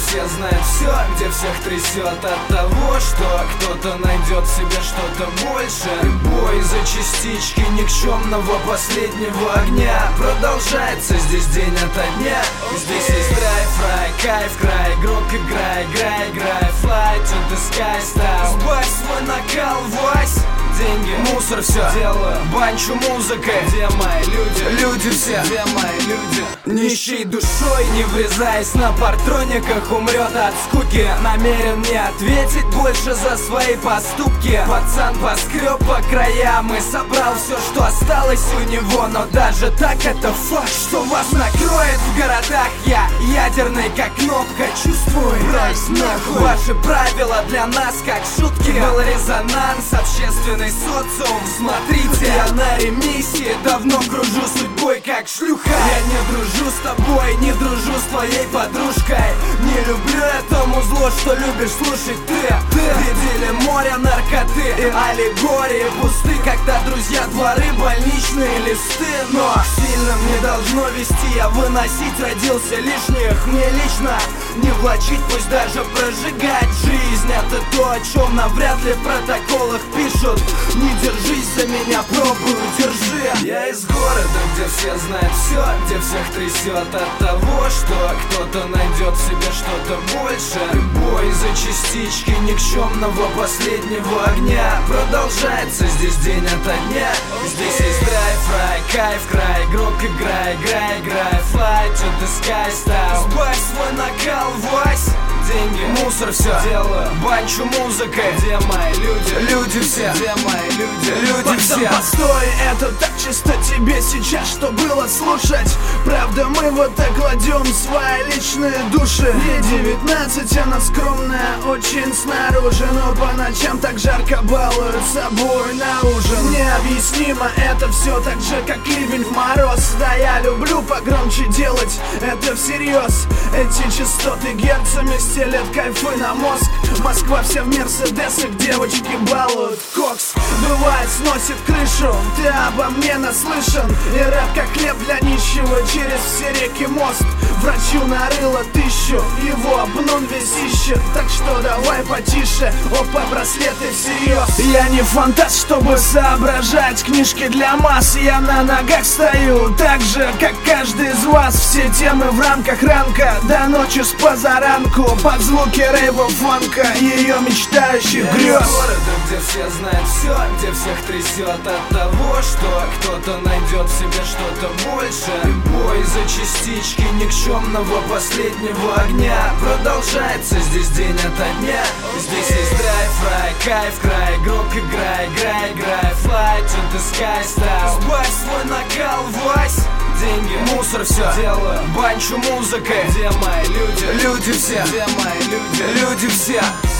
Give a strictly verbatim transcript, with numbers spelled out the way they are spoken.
все знают все, где всех трясет от того, что кто-то найдет в себе что-то больше. Бой за частички никчемного последнего огня продолжается здесь день ото дня. Здесь есть драйв, рай, кайф, край, игрок, играй, играй, играй, fly to the sky style. Сбавь свой накал, вась, деньги, мусор, все делаю, банчу музыкой. Где мои люди? Люди все, где мои люди? Нищей душой, не врезаясь на партрониках, умрет от скуки. Намерен не ответить больше за свои поступки. Пацан поскреб по краям и собрал все, что осталось у него. Но даже так это факт, что вас накроет в городах. Я ядерный, как кнопка, чувствую брось нахуй. Ваши правила для нас как шутки. Был резонанс, общественный социум. Смотрите, я на ремиссии, давно кружу судьбой как шлюха. Я не дружу с тобой, не дружу с твоей подружкой. Не люблю этому зло, что любишь слушать ты. Ты видели море наркоты и аллегории пусты, когда друзья дворы, больничные листы. Но сильным не должно вести, я выносить родился лишних. Мне лично не влачить, пусть даже прожигать жизнь. Это то, о чем навряд ли в протоколах пишут. Не держись за меня, пробую, держи. Я из города, где все знают все, где всех трясет от того, что кто-то найдет в себе что-то больше. Бой за частички никчемного последнего огня продолжается здесь день ото дня. Здесь есть драйв, рай, кайф, край, игрок, играй, играй, играй, fly to the sky style. Сбавь свой накал, вась, деньги, мусор, все делаю, банчу музыкой. Где мои люди? Люди все, где мои люди? Люди все. Постой, это так чисто тебе сейчас, что было слушать. Правда, мы вот так кладем свои личные души. Ей девятнадцать, она скромная очень снаружи, но по ночам так жарко балует собой на ужин. Необъяснимо, это все так же, как ливень в мороз. Да, я люблю погромче делать это всерьез. Эти частоты герцами стелят кайфы на мозг. Москва вся в мерседесах, девочки балуют кокс. Бывает, сносит крышу, ты обо мне наслышан. И рэп как хлеб для нищего, через все реки мост. Врачу нарыло тысячу, его обнон весь ищет. Так что давай потише, опа, браслеты всерьез. Я не фантаст, чтобы соображать книжки для масс. Я на ногах стою, так же, как каждый из вас. Все темы в рамках ранка, до ночи с позаранку. Под звуки рейва, фанка, ее мечтающих грез. Из города, где все знают все, где всех трясет от того, что кто-то найдет в себе что-то больше. Бой за частички никчемного последнего огня продолжается здесь день ото дня. Здесь есть драйв, рай, кайф, край, игрок, играй, играй, играй, fly to the sky style. Сбавь свой накал, вась, деньги, мусор, все делаю, банчу музыкой. Где мои люди? Люди все, где мои люди? Люди все.